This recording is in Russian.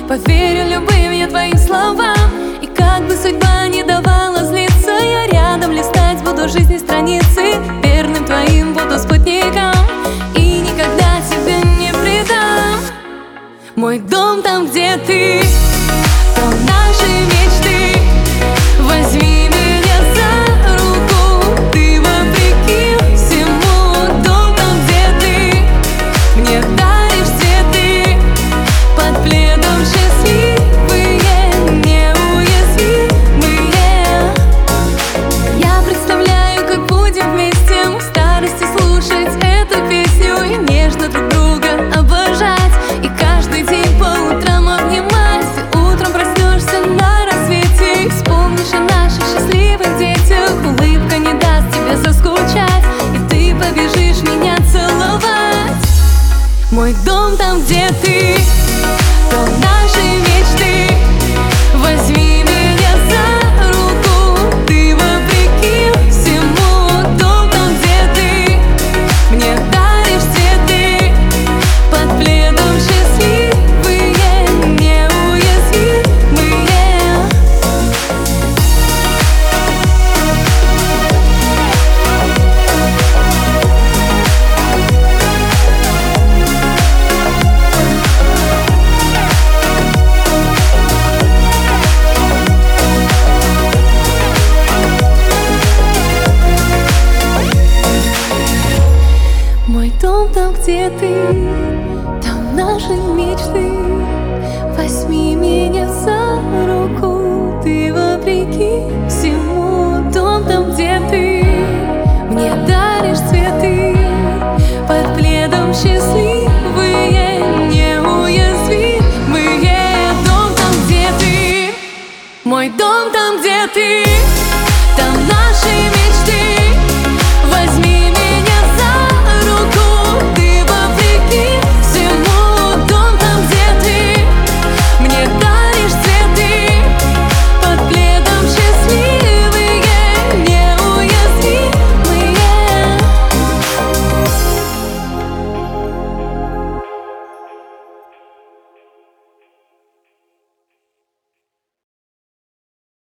Поверю любым я твоим словам. И как бы судьба не давала злиться, я рядом листать буду жизни страницы. Верным твоим буду спутником и никогда тебя не предам. Мой дом там, где ты, там наши мечты. Возьми меня за руку, ты вопреки всему. Дом там, где ты мне даришь цветы, под пледом счастливые, неуязвимые. Я представляю, как будем вместе в старости слушать эту песню и нежно друг друга обожать. И каждый день по утрам обнимать. Ты утром проснешься на рассвете и вспомнишь о наших счастливых детях. Улыбка не даст тебе заскучать, и ты побежишь меня целовать. Мой дом там, где ты, там наши мечты. Возьми меня за руку, ты вопреки всему. Дом там, где ты мне даришь цветы, под пледом счастливые, неуязвимые. Мой дом там, где ты, там наши мечты. Возьми меня за руку, ты вопреки всему. Дом там, где ты мне даришь цветы, под пледом счастливые, неуязвимые. Дом там, где ты, мой дом.